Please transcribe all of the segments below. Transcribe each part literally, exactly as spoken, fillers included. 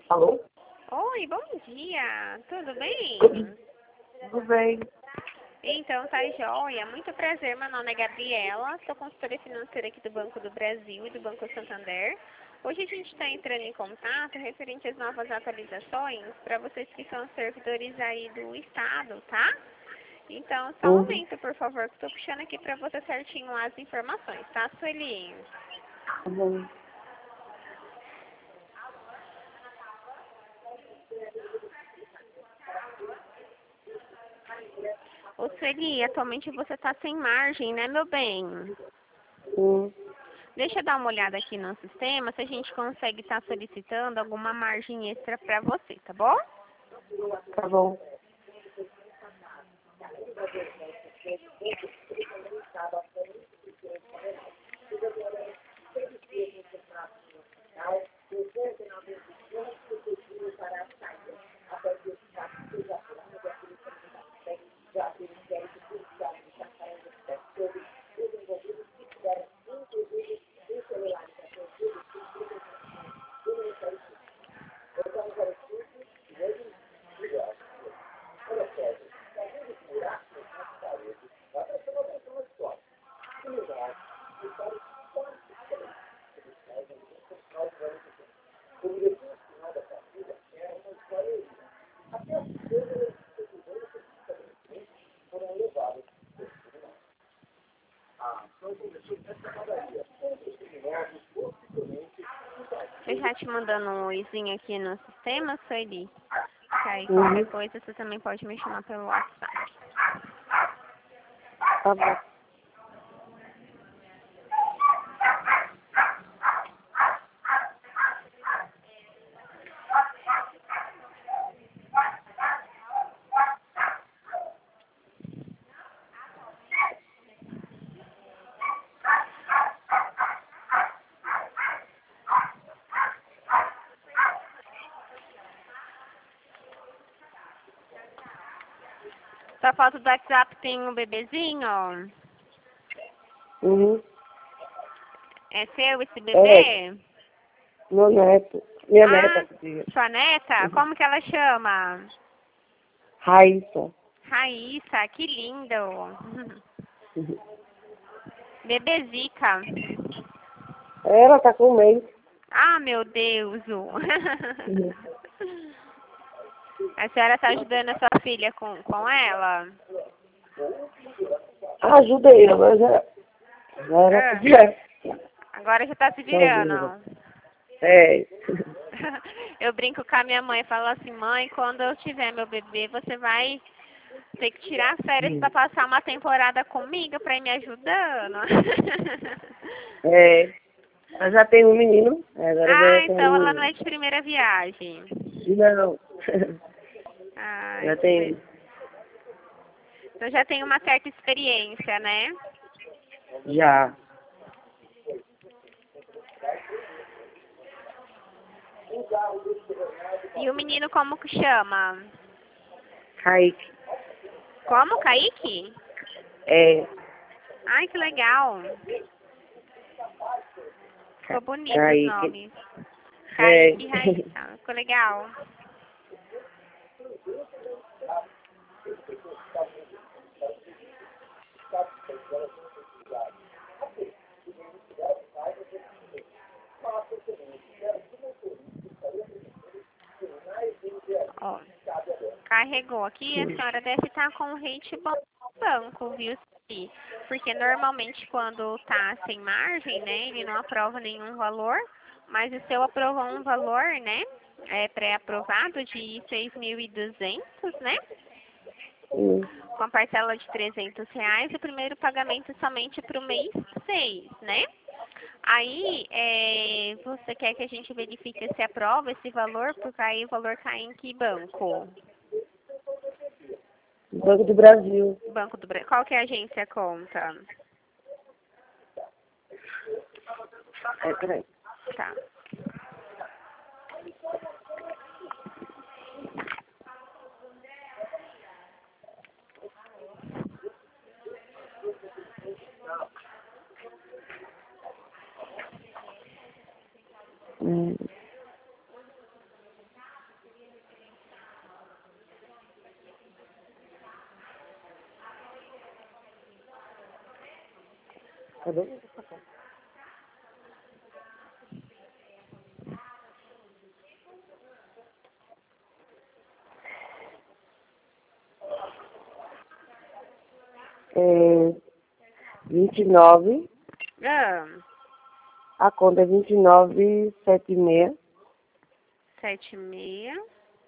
Alô? Oi, bom dia. Tudo bem? Tudo bem. Então, tá joia. Muito prazer, meu nome é Gabriela. Sou consultora financeira aqui do Banco do Brasil e do Banco Santander. Hoje a gente está entrando em contato referente às novas atualizações para vocês que são servidores aí do Estado, tá? Então, só um Uhum. momento, por favor, que estou puxando aqui para você certinho as informações, tá, Sueli? Tá bom. Ô, Sueli, atualmente você está sem margem, né, meu bem? Hum, Deixa eu dar uma olhada aqui no sistema se a gente consegue estar solicitando alguma margem extra para você, tá bom? tá bom. Eu já te mandando um oizinho aqui no sistema, Sueli. Que aí Uhum. qualquer coisa você também pode me chamar pelo WhatsApp. Tá bom. Sua foto do WhatsApp tem um bebezinho? Uhum. É seu esse É, bebê? meu neto. Minha Ah, neta, filha. sua neta? Uhum. Como que ela chama? Raíssa. Raíssa, que lindo. Uhum. Bebezica. Ela tá com um mês. Ah, meu Deus. Uhum. A senhora está ajudando a sua filha com, com ela? Ajudei, agora já, já era Ah, já. agora já está se Sozinha. virando. É. Eu brinco com a minha mãe, falo assim, mãe, quando eu tiver meu bebê, você vai ter que tirar férias para passar uma temporada comigo para ir me ajudando. É. Eu já tenho um menino, agora eu Ah, vou ter então ela um não é de primeira viagem. Não. Ai, Já que tem. beleza. Então já tem uma certa experiência, né? Já. E o menino como que chama? Kaique. Como, Kaique? É. Ai, que legal. Ficou Ca- bonito os Kaique. nomes. É. Kaique e Raíssa. Ficou legal. Ó, carregou aqui, a senhora deve estar com o rate bom no banco, viu? Sim. Porque normalmente quando tá sem margem, né, ele não aprova nenhum valor, mas o seu aprovou um valor, né, é pré-aprovado de seis mil e duzentos, né? Hum. Com a parcela de trezentos reais, o primeiro pagamento somente para o mês seis, né? Aí, é, você quer que a gente verifique se aprova esse valor, porque aí o valor cai em que banco? Banco do Brasil. Banco do Brasil. Qual que é a agência conta? É, peraí. Tá. Hum. Cadê? É vinte e nove, Ah, a conta é vinte e nove, sete seis. sete seis.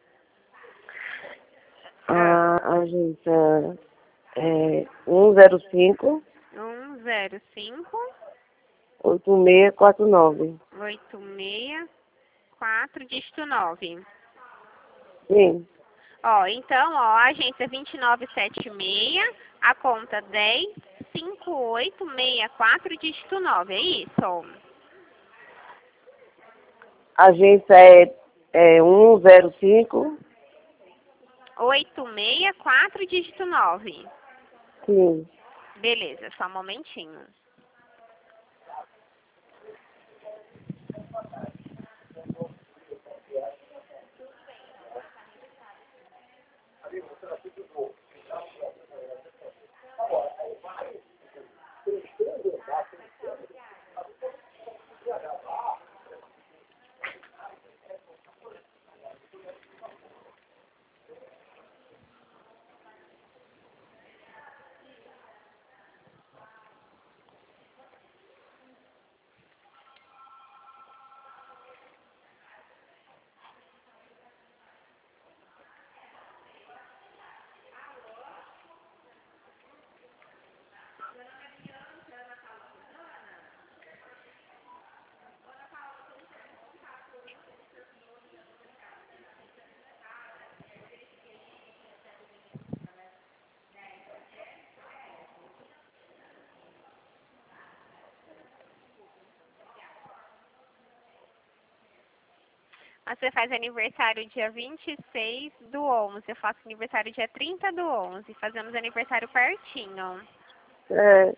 A agência é um zero cinco, um zero cinco, oito seis quatro nove. oito seis, quatro, dígito nove. Sim, Ó, então, ó, a agência vinte e nove setenta e seis, a conta dez, cinquenta e oito, sessenta e quatro, dígito nove, é isso? a agência é, é um zero cinco, oito seis quatro, dígito nove. sim. Beleza, só um momentinho. Você faz aniversário dia vinte e seis do onze, eu faço aniversário dia trinta do onze, fazemos aniversário pertinho. É.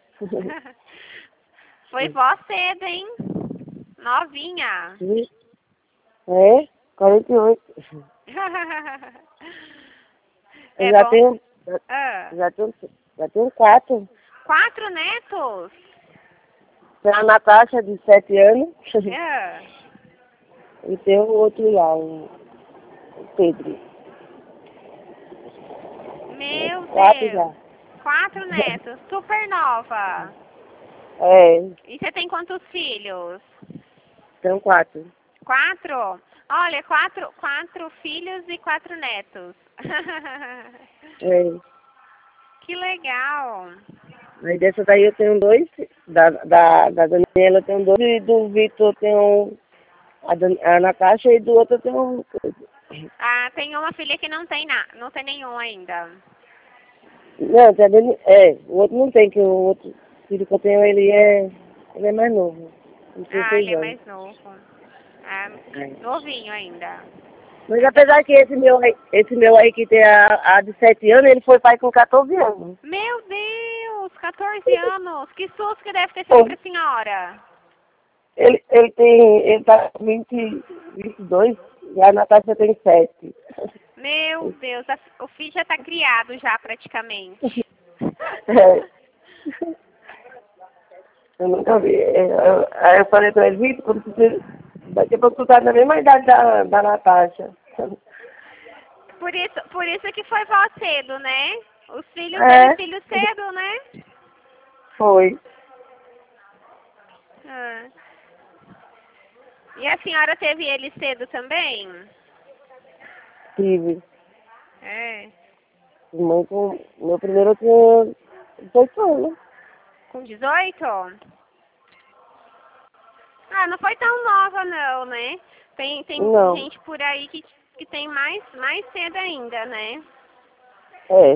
Foi vó cedo, hein? Novinha. É, quarenta e oito. Eu É já bom. tenho, Ah, já tenho, já tenho quatro. quatro netos? Tem a Natasha, de sete anos, Ah, e tem o outro lá, o o Pedro. meu Quatro Deus. já. Quatro netos, super nova. É, E você tem quantos filhos? tem quatro. Quatro? Olha, quatro, quatro filhos e quatro netos. É. Que legal. Aí dessa daí eu tenho dois, da, da, da Daniela eu tenho dois, e do Vitor eu tenho a, Dan, a Natasha, e do outro eu tenho um. Ah, tem uma filha que não tem na, não tem nenhum ainda. Não, tem a Dani, é, o outro não tem, que o outro filho que eu tenho, ele é, ele é mais novo, tem Ah, dezesseis ele é anos. mais novo. Ah, É. novinho ainda. Mas Ainda apesar que esse meu, aí- esse meu aí que tem a, a de sete anos, ele foi pai com quatorze anos. Meu Deus, quatorze anos. Que susto que deve ter sido Pô, pra senhora. ele, ele tem, ele tá com vinte, vinte e dois, e a Natasha tem sete. Meu Deus, a- o filho já tá criado já praticamente. É. Eu nunca vi. É, eu- Aí eu falei pra ele, Vitor, quando você, daqui a pouco tu tá na mesma idade da, da Natasha. Por isso, por isso que foi vó cedo, né? Os filhos teve É, filho cedo, né? foi. Ah. E a senhora teve ele cedo também? Tive. É. Muito, meu primeiro eu tinha dezoito anos. Com dezoito? Ah, não foi tão nova não, né? Tem, tem Não. gente por aí que, que tem mais, mais cedo ainda, né? É.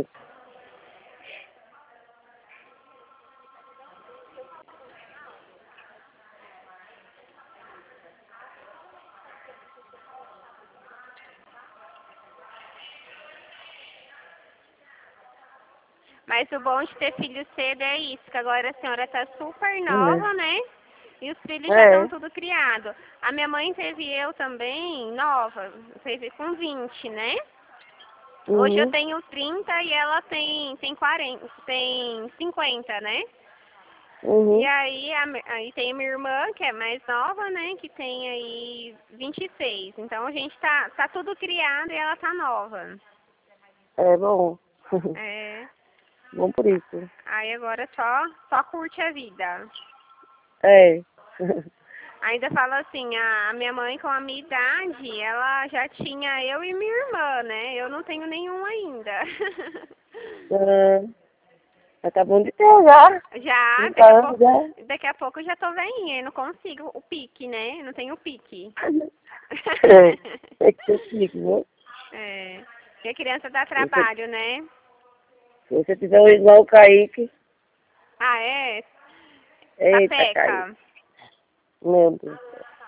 Mas o bom de ter filho cedo é isso, que agora a senhora tá super nova, É. né? E os filhos já estão É. tudo criados. A minha mãe teve eu também, nova, teve com vinte, né? Hoje eu Uhum. tenho trinta e ela tem, tem quarenta, tem cinquenta, né? Uhum. E aí, a, aí tem a minha irmã, que é mais nova, né? Que tem aí vinte e seis. Então a gente tá, tá tudo criado e ela tá nova. É bom. É. Bom por isso. Aí agora só, só curte a vida. É. Ainda fala assim, a, a minha mãe com a minha idade, ela já tinha eu e minha irmã, né? Eu não tenho nenhum ainda. Ah, mas tá bom de ter já. Já, trinta daqui a anos pouco, já. daqui a pouco eu já tô velhinha, eu não consigo o pique, né? Eu não tenho o pique. É. É que você fica, né? É. Porque a criança dá Se você, trabalho, né? se você tiver um igual o Kaique, Ah, é? eita, Kaique. Sapeca. Meu Deus.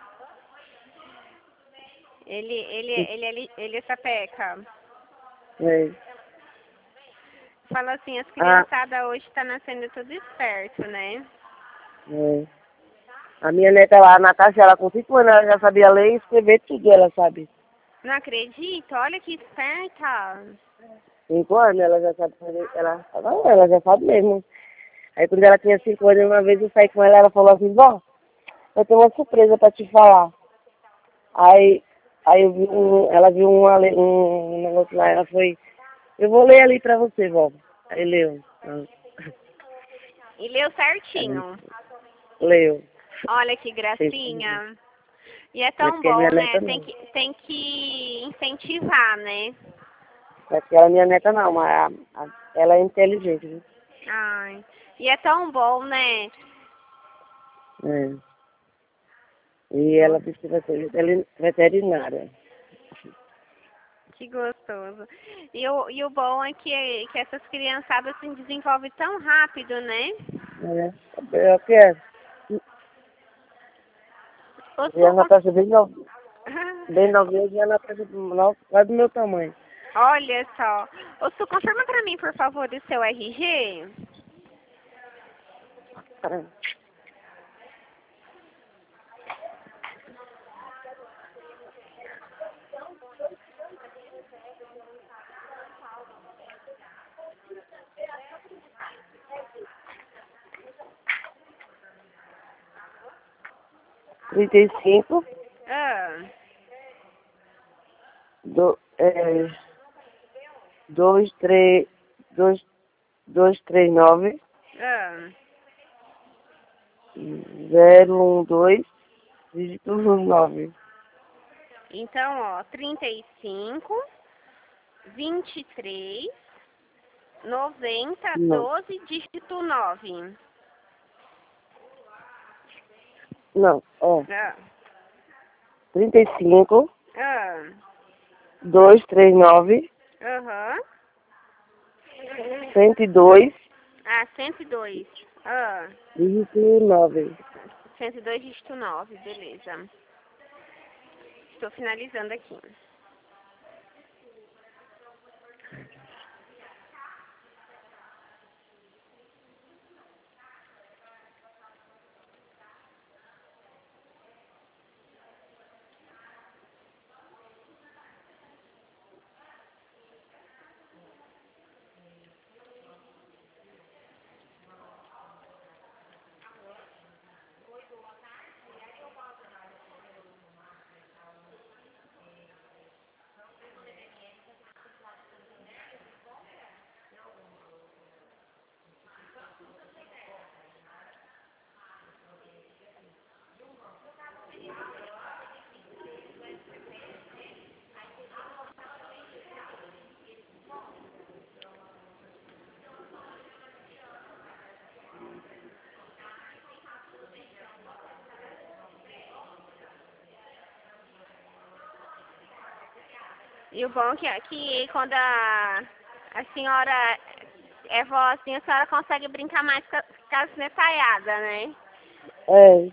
Ele, ele, ele, ele, ele é sapeca. É. Fala assim, as Ah, criançadas hoje tá nascendo tudo esperto, né? é. A minha neta lá, a Natasha, ela com cinco anos, ela já sabia ler e escrever tudo, ela sabe. Não acredito, olha que esperta. Cinco anos, ela já sabe fazer, ela, ela ela já sabe mesmo. Aí quando ela tinha cinco anos, uma vez eu saí com ela, ela falou assim, vó, eu tenho uma surpresa pra te falar. Aí, aí eu vi um, ela viu um, ale- um negócio lá, ela foi, eu vou ler ali pra você, vó. Aí leu. Ah, E leu aí, certinho. leu. Olha que Fez. gracinha. E é Não é tão porque é bom, minha né? neta Tem não. que, tem que incentivar, né? Não é porque ela é minha neta não, mas a, a, ela é inteligente, viu? Ai. E é tão bom, né? É. E ela Nossa, disse que vai ser veterin- veterinária. que gostoso. E o, e o bom é que, que essas criançadas se desenvolvem tão rápido, né? É. Eu quero. O E a suco. Natasha bem, no, bem novinha, e a Natasha no- quase do meu tamanho. Olha só. O Su, confirma pra mim, por favor, o seu R G. trinta e cinco, Ah, do, é, dois, três, dois, dois, três, nove, ah. zero, um, dois, dígito nove. Então, ó, trinta e cinco, vinte e três, noventa, Não, doze, dígito nove. não, ó, Ah, trinta e cinco, ah, dois, três, nove, aham. cento e dois, Ah, cento e dois. Ah, dígito nove. cento e dois, dígito nove, beleza. Estou finalizando aqui. E o bom é que, que quando a, a senhora é vó assim, a senhora consegue brincar mais com, a- com as netalhadas, né? É.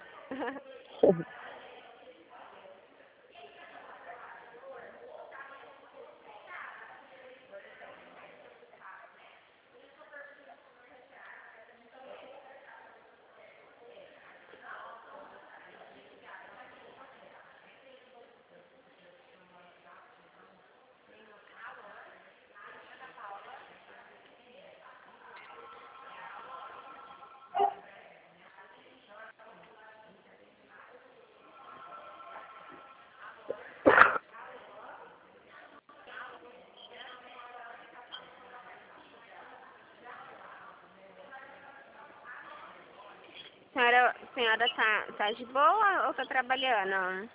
senhora, a senhora tá, tá de boa ou tá trabalhando?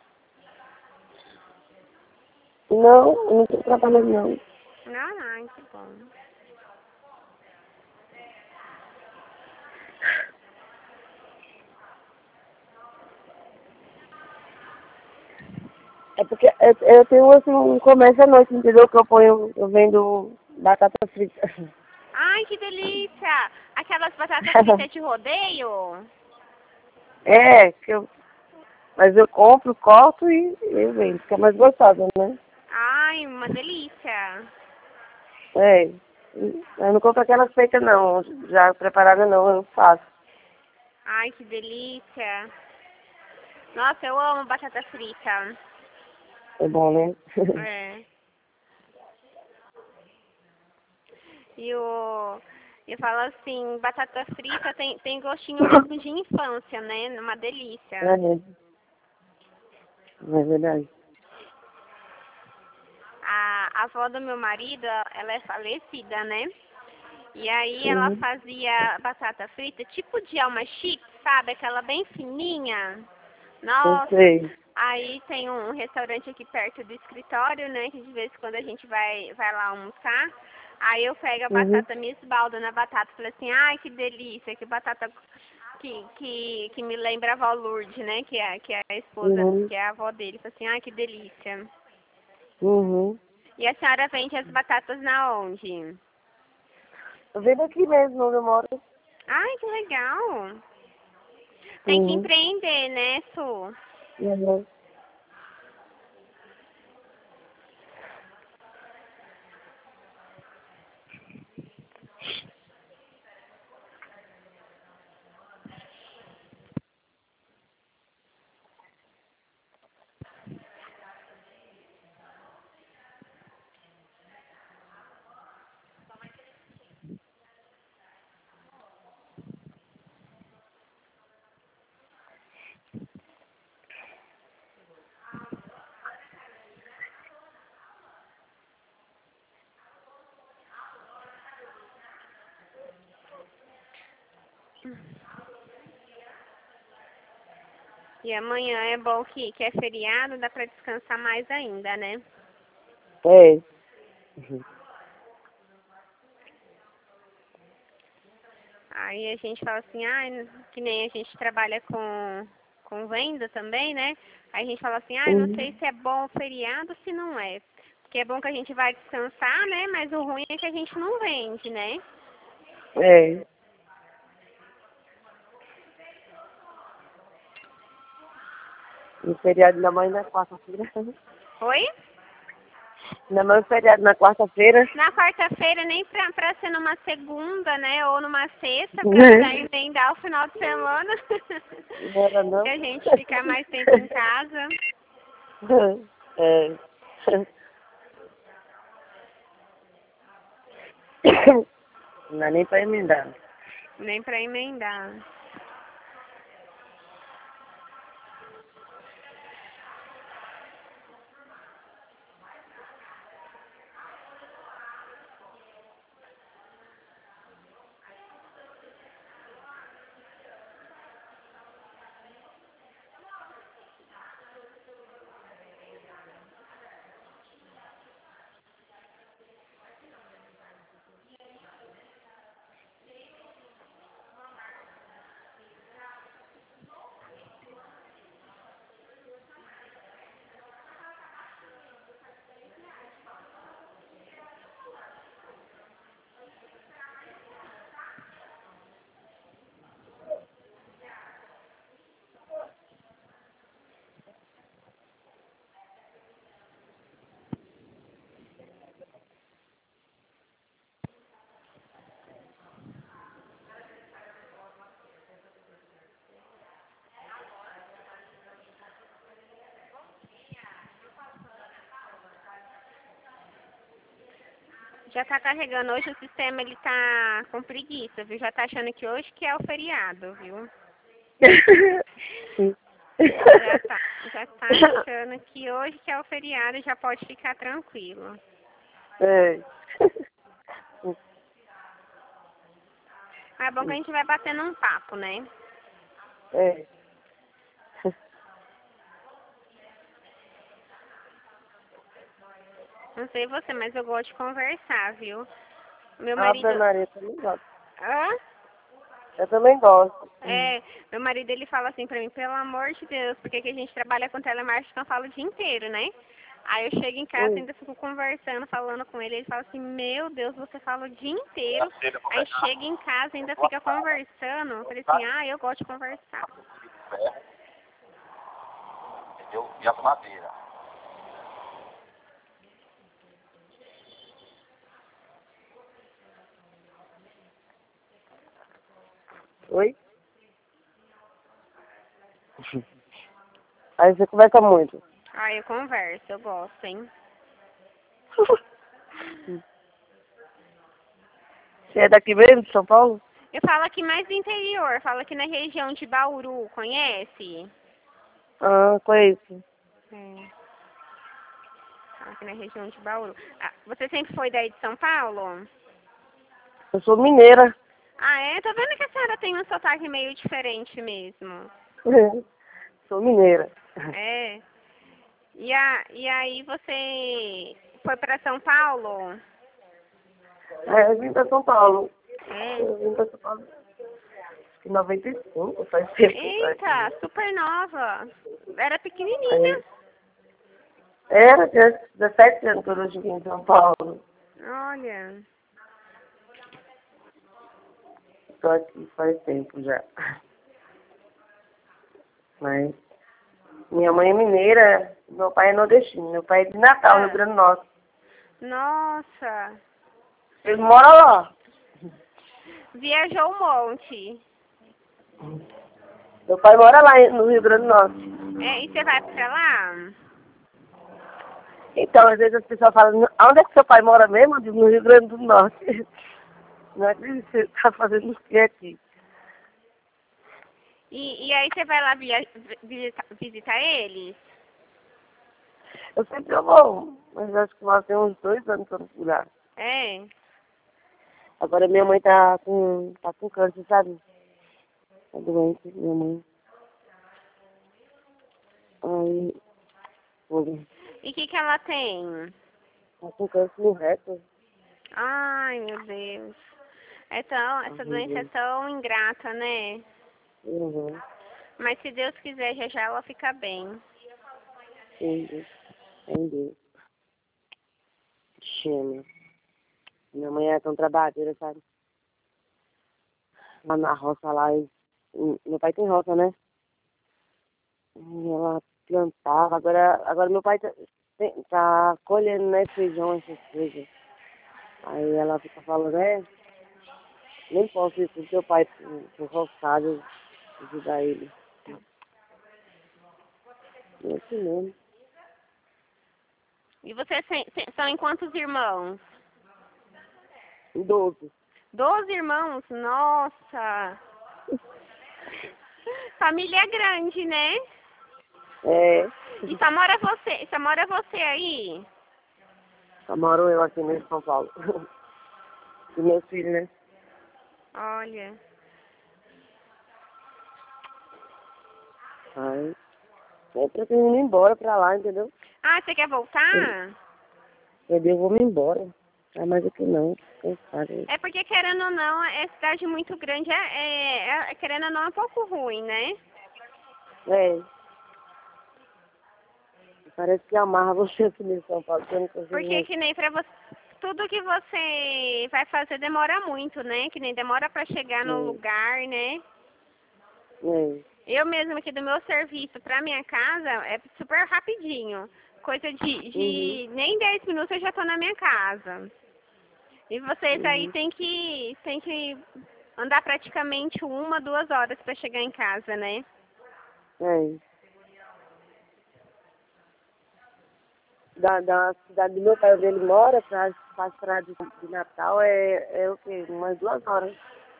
Não, eu não tô trabalhando não. Não, ai, que bom. É porque eu, eu tenho assim, um comércio à noite, entendeu? Que eu ponho, eu vendo batata frita. Ai, que delícia! Aquelas batatas fritas de rodeio? É, que eu, mas eu compro, corto e, e vendo. Fica mais gostosa, né? Ai, uma delícia. É. Eu não compro aquelas feitas não, já preparada não, eu faço. Ai, que delícia. Nossa, eu amo batata frita. É bom, né? É. E o... Eu falo assim, batata frita tem, tem gostinho mesmo de infância, né? Uma delícia. É mesmo. É verdade. A, a avó do meu marido, ela é falecida, né? E aí ela Uhum. fazia batata frita, tipo de alma chips, sabe? Aquela bem fininha. Eu Nossa, sei. aí tem um restaurante aqui perto do escritório, né? Que de vez em quando a gente vai, vai lá almoçar. Aí eu pego a Uhum. batata, me esbaldo na batata. Falei assim, ai, que delícia, que batata que, que, que me lembra a avó Lourdes, né? Que é, que é a esposa, Uhum. que é a avó dele. Falei assim, ai, que delícia. Uhum. E a senhora vende as batatas na onde? Eu venho aqui mesmo, onde eu moro. Ai, que legal. Tem que Uhum. empreender, né, Su? Uhum. E amanhã é bom que, que é feriado, dá pra descansar mais ainda, né? É. Uhum. Aí a gente fala assim, ah, que nem a gente trabalha com, com venda também, né? Aí a gente fala assim, ah, não sei Uhum. se é bom o feriado, se não é. Porque é bom que a gente vai descansar, né? Mas o ruim é que a gente não vende, né? É. E feriado ainda mais na quarta-feira. Oi? Ainda mais feriado na quarta-feira. Na quarta-feira, nem pra, pra ser numa segunda, né? Ou numa sexta, pra já emendar o final de semana. Não era Que não? a gente fica mais tempo em casa. É. Não dá nem pra emendar. Nem pra emendar. Já tá carregando hoje, o sistema ele tá com preguiça, viu? Já tá achando que hoje que é o feriado, viu? Sim. Já tá, já tá achando que hoje que é o feriado e já pode ficar tranquilo. É. Mas é bom que a gente vai batendo um papo, né? É. Não sei você, mas eu gosto de conversar, viu? Meu marido... Ave Maria, eu também gosto. Hã? Eu também gosto. É, meu marido ele fala assim pra mim, pelo amor de Deus, porque que a gente trabalha com telemarketing, então fala o dia inteiro, né? Aí eu chego em casa, Oi. ainda fico conversando, falando com ele, ele fala assim, meu Deus, você fala o dia inteiro, aí chega em casa, ainda fica conversando, eu falei assim, ah, eu gosto de conversar. Entendeu? E as madeiras. Oi? Aí você conversa muito. Ah, eu converso, eu gosto, hein? Você é daqui mesmo, de São Paulo? Eu falo aqui mais do interior, falo aqui na região de Bauru, conhece? Ah, conheço. É. Aqui na região de Bauru. Ah, você sempre foi daí de São Paulo? Eu sou mineira. Ah, é? Tô vendo que a senhora tem um sotaque meio diferente mesmo. Sou mineira. É. E, a, e aí você foi pra São Paulo? É, eu vim pra São Paulo. É. Eu vim pra São Paulo. Acho que em noventa e cinco, faz tempo. Eita, super nova. Era Aí, pequenininha. era, tinha dezessete anos quando eu cheguei em São Paulo. Olha. Tô aqui faz tempo já. Mas minha mãe é mineira, meu pai é nordestino. Meu pai é de Natal, Ah, Rio Grande do Norte. nossa. Ele mora lá. Viajou um monte. Meu pai mora lá no Rio Grande do Norte. É, e você vai pra lá? Então, às vezes as pessoas falam, onde é que seu pai mora mesmo? Eu digo, no Rio Grande do Norte. Não acredito que você está fazendo o que aqui. E, e aí você vai lá via, visitar, visitar eles? Eu sempre vou, mas acho que vai ter uns dois anos que eu não fui lá. É. Agora minha mãe tá com, tá com câncer, sabe? Tá doente, minha mãe. Aí, foi. E o que que ela tem? Tá com câncer no reto. Ai, meu Deus. É tão, essa doença é Uhum. tão ingrata, né? Uhum. Mas se Deus quiser, já já ela fica bem. Entendi. Entendi. Chama. Minha mãe é tão trabalhadeira, sabe? Lá na roça lá, e, e meu pai tem roça, né? E ela plantava, agora, agora meu pai tá, tem- tá colhendo, né, feijão, essas coisas. Aí ela fica falando, é, nem posso ir com teu pai por, por roçado, ajudar ele. É assim mesmo. E vocês se- se- são em quantos irmãos? Doze. Doze irmãos? Nossa! Família grande, né? É, E só mora você, só mora você aí? só moro eu aqui mesmo em São Paulo. E meus filhos, né? Olha. Aí, eu pretendo ir embora pra lá, entendeu? Ah, você quer voltar? Entendeu? Eu vou me embora. Ah, mas aqui não, cansado. É porque, querendo ou não, é cidade muito grande, é, é, é- querendo ou não, é um pouco ruim, né? É. Parece que amarra você aqui em São Paulo, que eu não consigo Porque mais. que nem pra você, tudo que você vai fazer demora muito, né? Que nem demora pra chegar no lugar, né? É. Eu mesmo aqui do meu serviço pra minha casa é super rapidinho. Coisa de, de Uhum. nem dez minutos eu já tô na minha casa. E vocês aí Uhum. tem que, tem que andar praticamente uma, duas horas pra chegar em casa, né? É. Da, da cidade do meu pai, onde ele mora, pra, pra estrada de, de Natal, é, é o quê? Umas duas horas.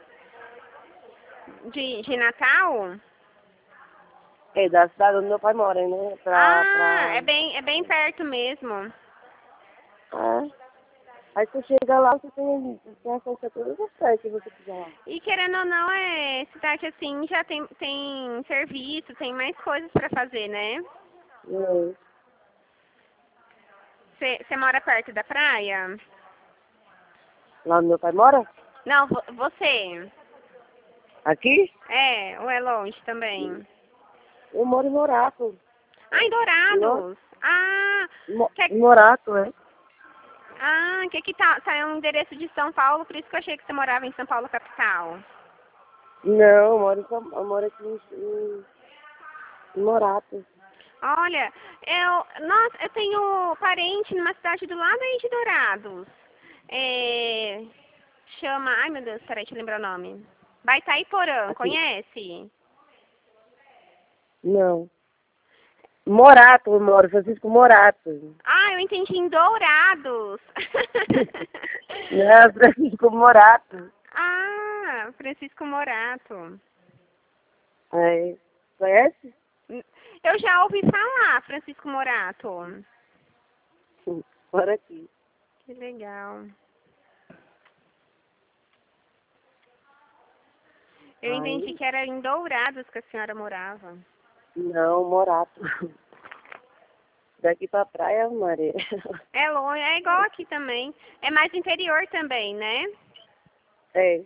De, de Natal? É, da cidade onde meu pai mora, né? Pra, Ah, pra... é bem, é bem perto mesmo. É. Aí você chega lá, você tem, você tem acesso a todas as praias que você quiser lá. E querendo ou não, é cidade assim já tem, tem serviço, tem mais coisas pra fazer, né? É. Você mora perto da praia? Lá onde meu pai mora? Não, vo- você. Aqui? É, ou é longe também? Eu moro em Morato. Ah, em Dourados. Ah, Mo que, em Morato, é? ah, que aqui tá, tá um endereço de São Paulo, por isso que eu achei que você morava em São Paulo, capital. Não, eu moro, em, São- eu moro aqui em, em, em Morato. Olha, eu, nossa, eu tenho parente numa cidade do lado aí de Dourados. É, chama, ai meu Deus, peraí, deixa eu lembrar o nome. Baitaiporã, Aqui. conhece? Não. Morato, eu moro, Francisco Morato. Ah, eu entendi, em Dourados. Não, Francisco Morato. Ah, Francisco Morato. É. Conhece? Eu já ouvi falar, Francisco Morato. Sim, mora aqui. Que legal. Eu entendi Aí, que era em Dourados que a senhora morava. não, Morato. Daqui pra praia, Maria. É longe, é igual aqui também. É mais interior também, né? É.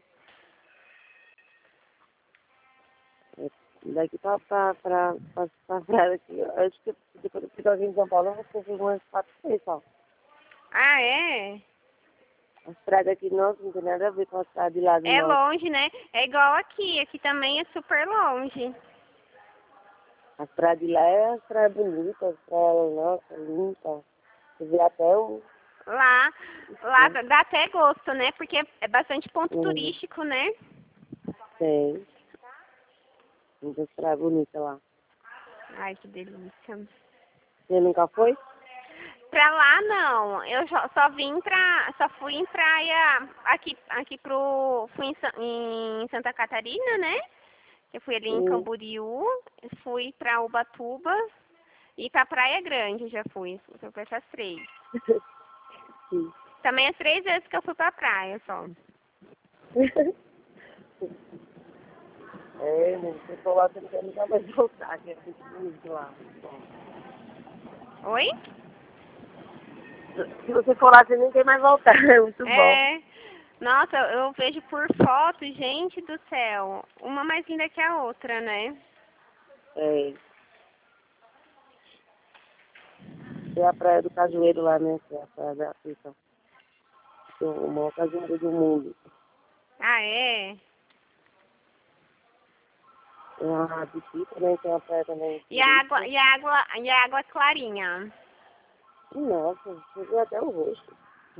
Daqui pra, pra, pra, pra, pra praia aqui. Eu acho que depois eu fico aqui em São Paulo, eu vou fazer umas quatro vezes só. Ah, é? As praias daqui, nossa, não tem nada a ver com as praias de lá do É norte. longe, né? É igual aqui. Aqui também é super longe. As praias de lá é as praias bonitas, as praias, nossa, limpas. Você vê até o... Lá, lá dá dá até gosto, né? Porque é bastante ponto Uhum. turístico, né? Tem. Muitas praias bonitas lá. Ai, que delícia. Você nunca foi? Pra lá não, eu só, só vim pra, só fui em praia aqui, aqui pro, fui em, Sa- em Santa Catarina, né? Eu fui ali em Hum. Camboriú, fui pra Ubatuba e pra Praia Grande já fui, fui pra essas três. Sim. Também as três vezes que eu fui pra praia só. É, né? Você for lá, você não quer nunca mais voltar, que é muito bonito lá. Oi? Se você for lá, você nem quer mais voltar, é muito bom. É, nossa, eu eu vejo por foto, gente do céu, uma mais linda que a outra, né? É. Tem a praia do Cajueiro lá, né? Que é a praia da Africa. Que é o maior cajueiro do mundo. Ah, é? Tem a Rabiti também, tem a praia também. E a água, turística. e a água, e a água clarinha. Nossa, você vê até o rosto.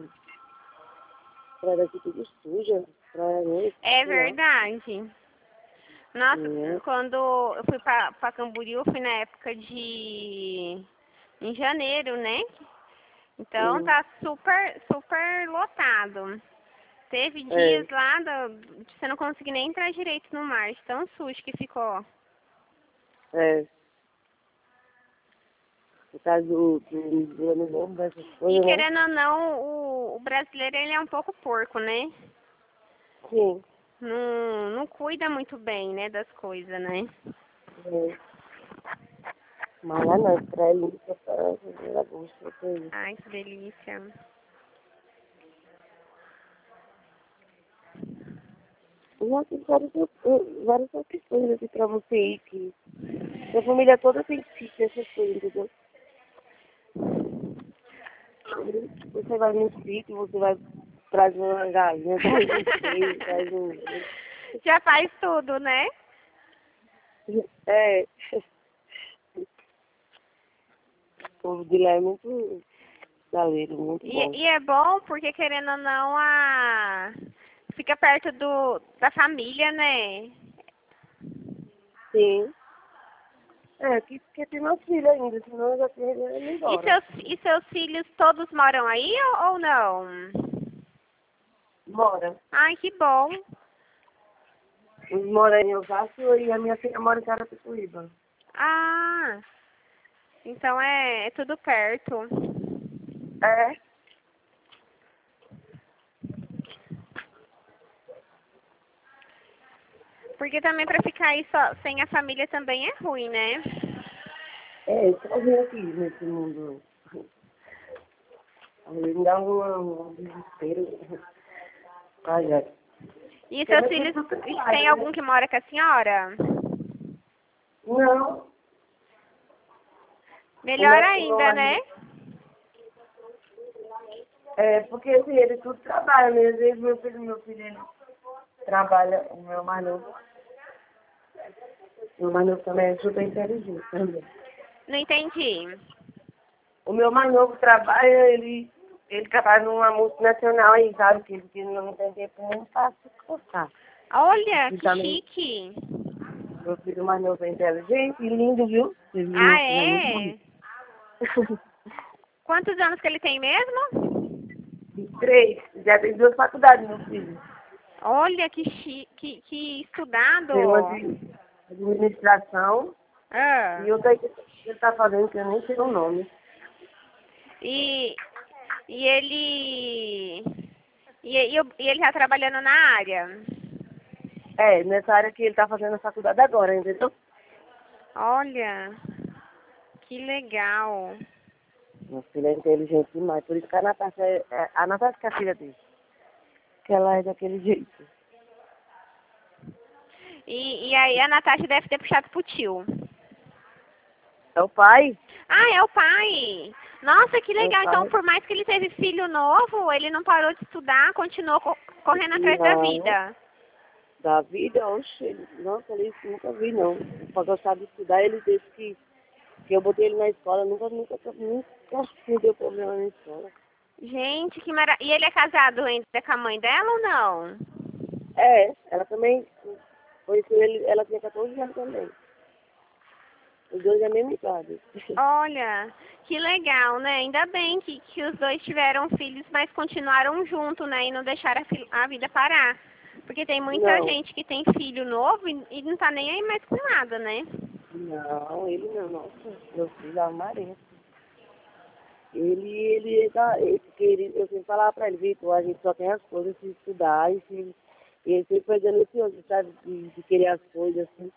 Praia daqui tudo suja. Praia nem, É sei lá. verdade. Nossa, É. quando eu fui pra, pra Camboriú, fui na época de... em janeiro, né? Então Hum. tá super, super lotado. Teve É. dias lá do, de você não conseguir nem entrar direito no mar, de tão sujo que ficou. É. Por causa do, do, do ano novo, dessas E coisas, né? querendo ou não, o, o brasileiro ele é um pouco porco, né? Sim. Não, não cuida muito bem, né, das coisas, né? É. Mas lá não, praia limpa, praia, era gosto, é isso. Ai, que delícia. Nossa, tem várias, op- várias opções aqui pra você ir, que sua família toda tem sítio, essas coisas, entendeu? Você vai no sítio, você vai trazer uma galinha, traz um queijo, traz um... Já faz tudo, né? É, o povo de lá é muito galeiro, muito bom. E, e é bom porque, querendo ou não, a... fica perto do, da família, né? Sim. É, que, que tem meus filhos ainda, senão eu já tinha ido E embora. seus, e seus filhos todos moram aí ou, ou não? Mora. Ai, que bom. Eles moram em Osasco e a minha filha mora em Carapicuíba. Ah, então é, é tudo perto. É. Porque também pra ficar aí só, sem a família também é ruim, né? É, sozinho aqui nesse mundo. Aí me dá um, um desespero. Ai, ai. E seus filhos, tem algum que mora com a senhora? Não. Melhor ainda, né? É, porque assim, ele tudo trabalha, né? Às vezes meu filho, meu filho, ele trabalha, o meu mais novo. O meu mais novo também é super inteligente também. Não entendi. O meu mais novo trabalha, ele, ele trabalha numa multinacional aí, sabe? Que ele que não tem tempo nem para se coçar. Olha, E que também, chique. meu filho mais novo é inteligente e lindo, viu? Ele, meu Ah, filho é muito é? bonito. Quantos anos que ele tem mesmo? E três, já tem duas faculdades, meu filho. Olha, que chique, que, que estudado. Tem uma de administração Ah. e outra aí que ele está fazendo, que eu nem sei o nome. E, e ele... E, e, o- e ele tá trabalhando na área? É, nessa área que ele está fazendo a faculdade agora, entendeu? Olha, que legal. Meu filho é inteligente demais, por isso que a Natasha é, é a Natasha que é a filha dele. Que ela é daquele jeito. E, e aí a Natasha deve ter puxado pro tio. É o pai? Ah, é o pai. Nossa, que É o legal. Então, pai. por mais que ele teve filho novo, ele não parou de estudar, continuou co- correndo atrás da Não, vida. da vida, oxe, nossa, ele nunca vi não. Pra gostar de estudar, ele disse que, que eu botei ele na escola, nunca, nunca, nunca me deu problema na escola. Gente, que maravilha. E ele é casado ainda com a mãe dela ou não? É, ela também, conheceu ele, ela tinha quatorze anos também. Os dois é a mesma idade. Olha, que legal, né? Ainda bem que, que os dois tiveram filhos, mas continuaram juntos, né? E não deixaram a, fi- a vida parar. Porque tem muita Não, gente que tem filho novo e, e não tá nem aí mais com nada, né? não, ele não, nossa, meu filho é uma Maria. Ele, ele, tá, ele, ele, eu sempre falava pra ele, Vitor, a gente só tem as coisas se estudar e se, e ele sempre foi dando esse outro, sabe, de, de querer as coisas, assim.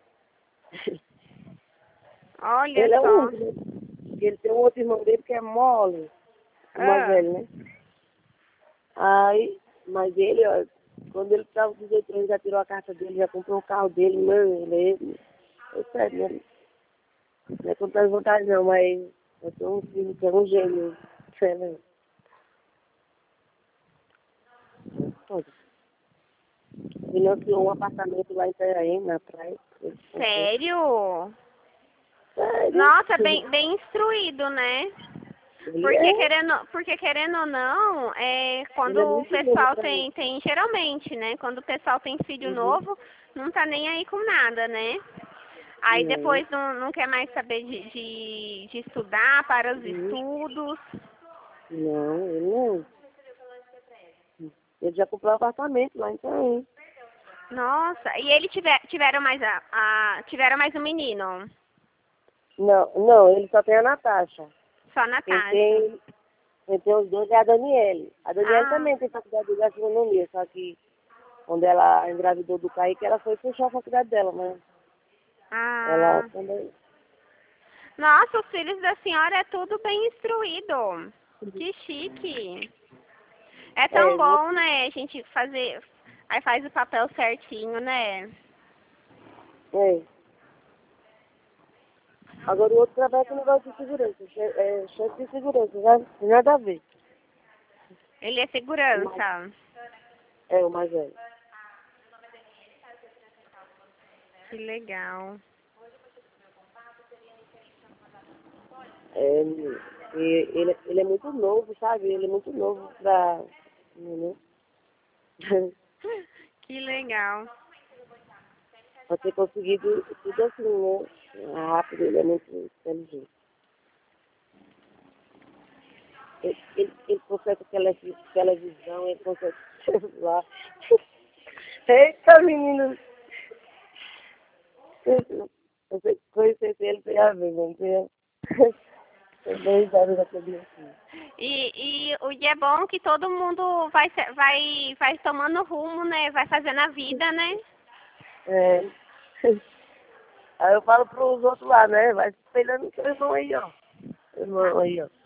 Olha Ele é o só. único, né? Porque ele tem um outro irmão dele que é mole, o mais Ah, velho, né? Aí, mas ele, ó, quando ele estava com dezoito anos, já tirou a carta dele, já comprou o carro dele, mano, ele é, é sério, né? Não é com tanta vontade não, mas eu tenho um filho que é um gênio, sério. Pode. Financiou um apartamento lá em Itanhaém, na praia. Ele comprou. sério? Sério? Nossa, bem, bem instruído, né? Ele Porque é, querendo, porque querendo ou não, é, ele é quando o muito novo pessoal pra mim. tem, tem, geralmente, né? Quando o pessoal tem filho Uhum. novo, não tá nem aí com nada, né? Aí Não. depois não, não quer mais saber de, de, de estudar para os Uhum. estudos. Não, ele não. Ele já comprou um apartamento lá em Itanhaém. Nossa, e ele tiver, tiveram mais a, a tiveram mais um menino, Não, não, ele só tem a Natasha. só a Quem Natasha. tem, quem tem os dois é a Daniele. A Daniele Ah, também tem faculdade de gastronomia, só que quando ela engravidou do Kaique, ela foi fechar a faculdade dela, mas ela ah. também. Nossa, os filhos da senhora é tudo bem instruído. Que chique. É É, tão eu vou. bom, né? A gente fazer. Aí faz o papel certinho, né? É. Agora o outro trabalha com negócio de segurança, che- é, chefe de segurança, já não tem nada a ver. Ele é O mais, segurança. é o mais velho. Que legal. É, e ele, ele é muito novo, sabe? Ele é muito novo pra. Né? Que legal. Pra ter conseguido tudo assim, né? Rápido, ele é muito inteligente. Ele, ele, ele consegue tele, televisão, ele consegue celular. Eita, menino! Eu sei que conhecer ele tem a ver, não tem? Eu dou risada daquele assim. E, e o e é bom que todo mundo vai, se- vai, vai tomando rumo, né? Vai fazendo a vida, né? É. Aí eu falo pros outros lá, né? Vai se espelhando no seu irmão aí, ó. Irmão aí, ó.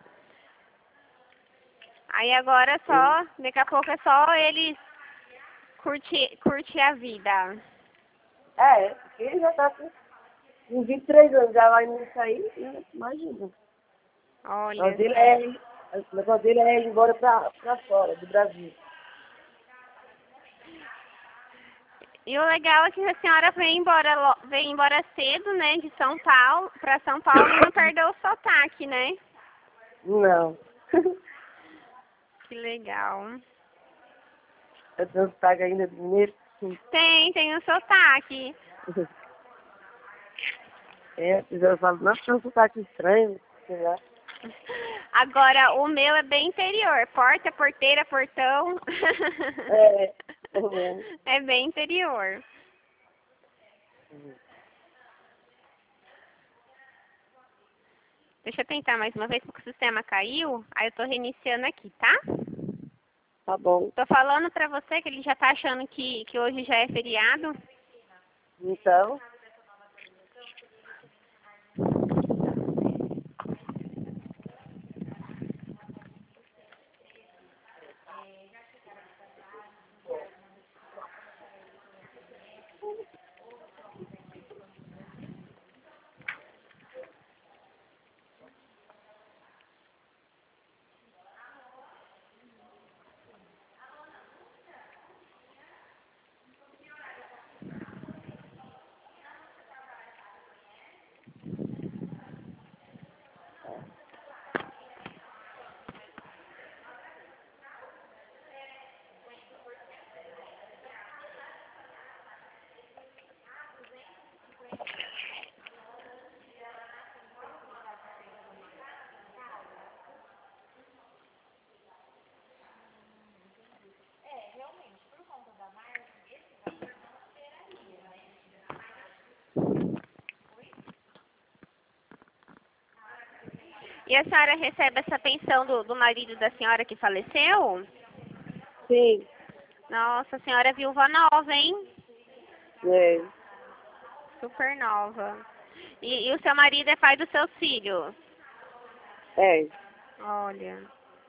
Aí agora só, daqui a pouco é só eles curtir, curtir a vida. É, porque ele já tá com com vinte e três anos, já vai nisso aí, né? Imagina. O Olha negócio dele só. é, ir- o negócio dele é ir embora pra, pra fora do Brasil. E o legal é que a senhora vem embora, lo- vem embora cedo, né, de São Paulo, pra São Paulo e não perdeu o sotaque, né? Não. Que legal. Eu tenho sotaque ainda de mineiro. Tem, tem o sotaque. É, eu falo, nossa, tem um sotaque estranho, sei lá. Agora, o meu é bem interior. Porta, porteira, portão. É, pelo menos. É bem interior. Deixa eu tentar mais uma vez, porque o sistema caiu. Aí eu tô reiniciando aqui, tá? Tá bom. Tô falando pra você que ele já tá achando que, que hoje já é feriado. Então, E a senhora recebe essa pensão do, do marido da senhora que faleceu? sim. Nossa, a senhora é viúva nova, hein? É, Super nova. E, e o seu marido é pai dos seus filhos? é, Olha.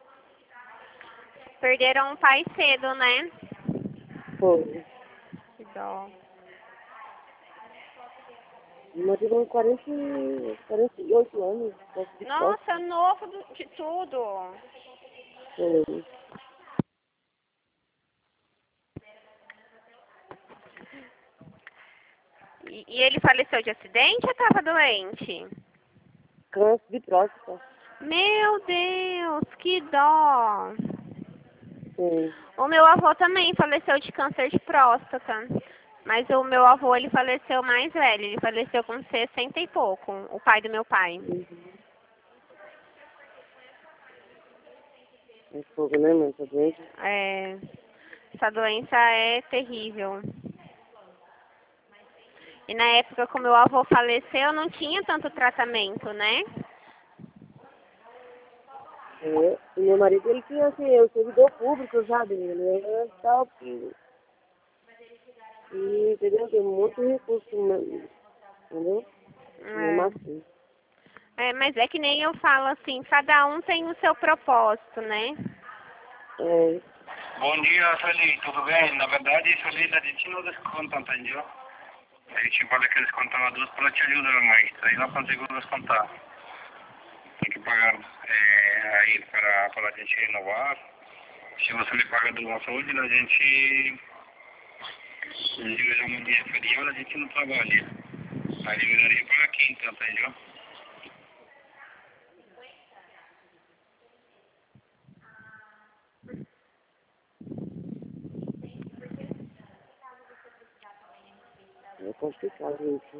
Perderam o pai cedo, né? foi. Que dó. Nós tivemos quarenta, e- quarenta e oito anos. Posso de posse. Nossa, novo do- de tudo. Foi. E, e ele faleceu de acidente ou estava doente? Câncer de próstata. Meu Deus, que dó. Sim. O meu avô também faleceu de câncer de próstata. Mas o meu avô, ele faleceu mais velho. Ele faleceu com sessenta e pouco, o pai do meu pai. Uhum. É fogo, né, mãe? Tá doente? É, essa doença é terrível. E na época que o meu avô faleceu, não tinha tanto tratamento, né? É. E meu marido, ele tinha, assim, o servidor público, sabe? Ele era tal que... E, entendeu? Tem muito recurso, né? Entendeu? Mesmo É. assim. É, mas é que nem eu falo assim, cada um tem o seu propósito, né? É. Bom dia, Sueli, tudo bem? Na verdade, Sueli, a gente não desconta, entendeu? A gente fala que descontava duas para te ajudar, mas aí não consigo descontar. Tem que pagar é, aí para, para a gente renovar. Se você me paga do nosso saúde, a gente libera um dia feriado, a gente não trabalha. Aí liberaria para quinta, entendeu? É complicado isso.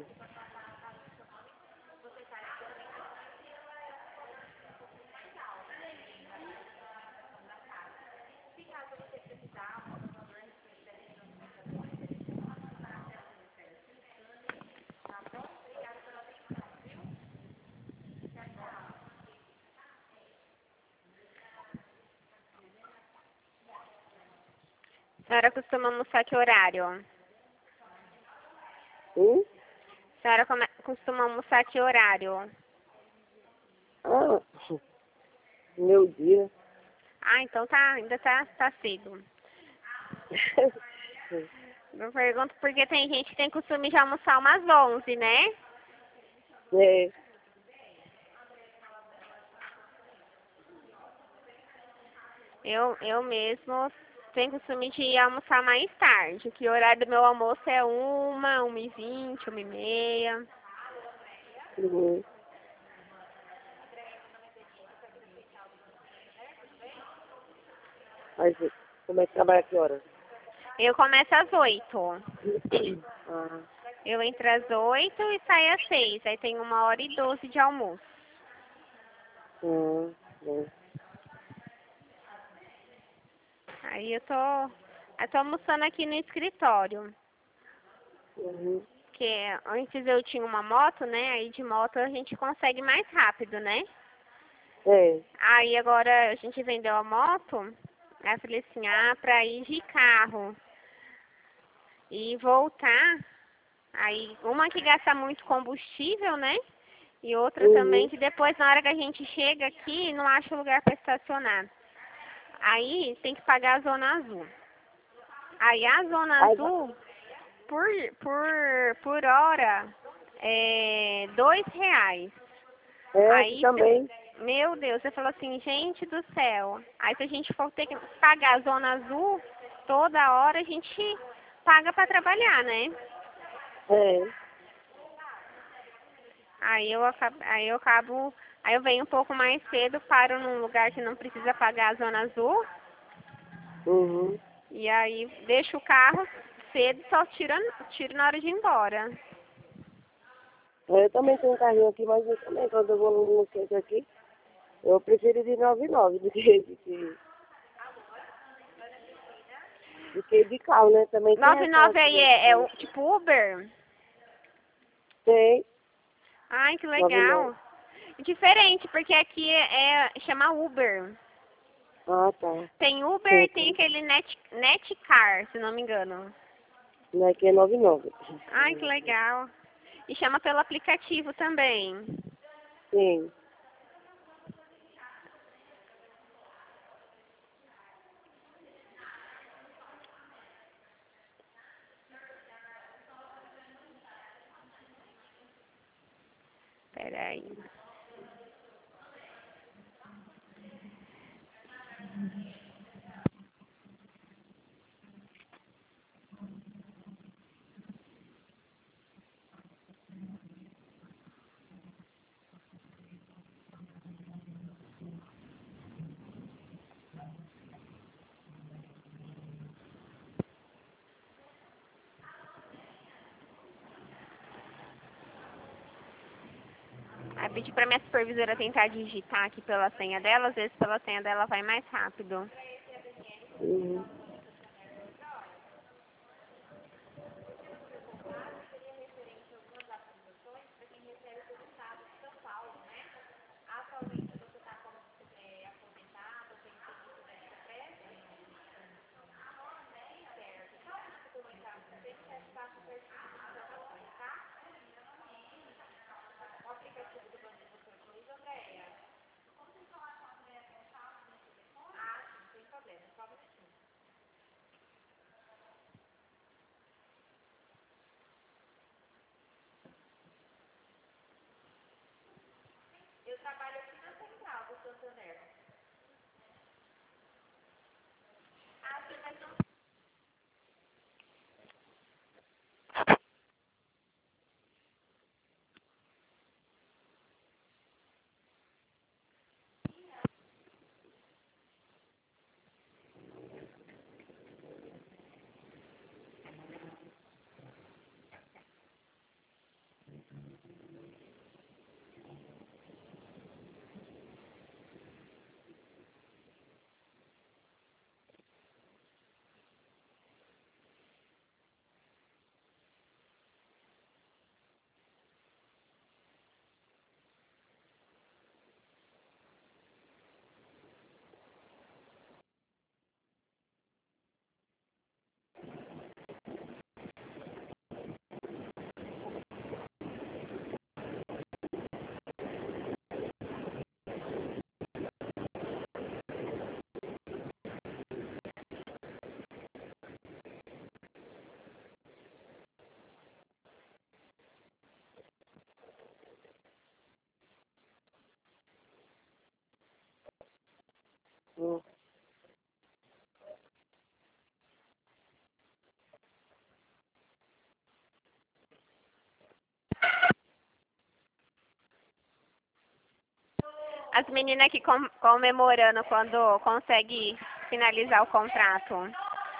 A senhora costuma almoçar que horário? A senhora come... costuma almoçar que horário? Ah, meu dia. Ah, então tá, ainda tá, tá cedo. Eu pergunto porque tem gente que tem costume de almoçar umas onze, né? É. Eu, eu mesmo tenho costume de ir almoçar mais tarde, que o horário do meu almoço é uma, uma e vinte, uma e meia. Uhum. Mas como é que trabalha que hora? Eu começo às oito. Ah, Eu entro às oito e saio às seis. Aí tem uma hora e doze de almoço. hum, bom. Aí eu tô, eu tô almoçando aqui no escritório. Uhum. Porque antes eu tinha uma moto, né? Aí de moto a gente consegue mais rápido, né? É. Aí agora a gente vendeu a moto. Aí eu falei assim, ah, pra ir de carro e voltar. Aí uma que gasta muito combustível, né? E outra também Uhum. que depois na hora que a gente chega aqui não acha lugar para estacionar. Aí tem que pagar a zona azul. Aí a zona Aí, azul, por, por, por hora, é dois reais. é, aqui Aí, também. meu Deus, você falou assim, gente do céu. Aí se a gente for ter que pagar a zona azul, toda hora a gente paga para trabalhar, né? É. Aí eu acabo, aí eu acabo, aí eu venho um pouco mais cedo, paro num lugar que não precisa pagar a zona azul. Uhum. E aí deixo o carro cedo, só tiro, tiro na hora de ir embora. Eu também tenho um carrinho aqui, mas eu também, quando eu vou no centro aqui, eu prefiro de nove e nove do que, do que, do que de carro, né? Também tem noventa e essa nove aí coisa. é, é o tipo Uber? Tem, Ai, que nove e nove. legal. Diferente, porque aqui é, é chama Uber. Ah, tá. Tem Uber Sim, e tem sim. aquele Net, Netcar, se não me engano. Aqui é nove e nove. Ai, que legal. E chama pelo aplicativo também. Sim. Peraí. Aí pedi pra minha supervisora tentar digitar aqui pela senha dela, às vezes pela senha dela vai mais rápido. Uhum. As meninas aqui com, comemorando quando consegue finalizar o contrato.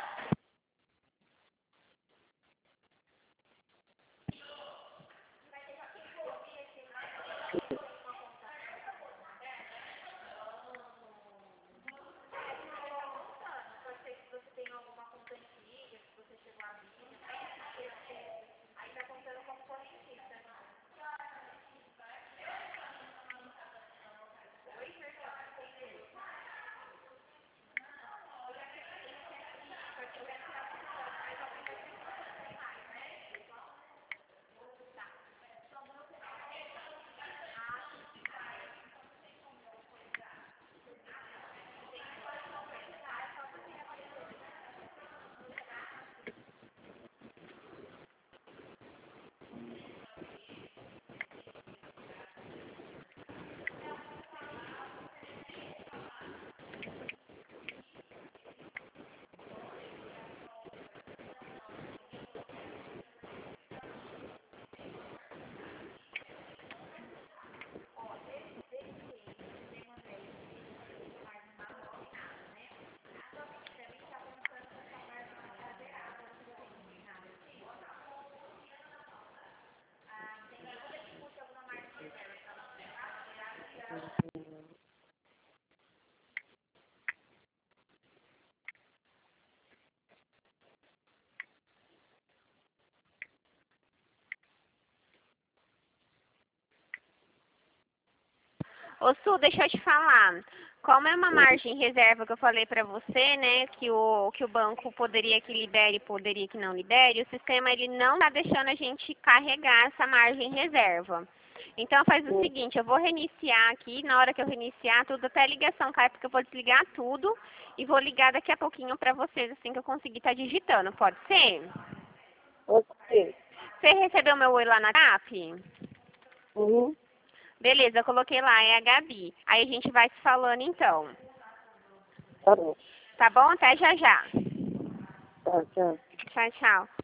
Ô Su, deixa eu te falar. Como é uma margem reserva que eu falei pra você, né, que o, que o banco poderia que libere, poderia que não libere, o sistema ele não tá deixando a gente carregar essa margem reserva. Então faz o seguinte, eu vou reiniciar aqui, na hora que eu reiniciar tudo, até a ligação cai, porque eu vou desligar tudo e vou ligar daqui a pouquinho pra vocês, assim que eu conseguir estar digitando, pode ser? Ok. Você recebeu meu oi lá na T A P? Uhum. Beleza, eu coloquei lá, é a Gabi. Aí a gente vai se falando então. Tá bom. Tá bom? Até já já. Tá, tchau. Tchau, tchau.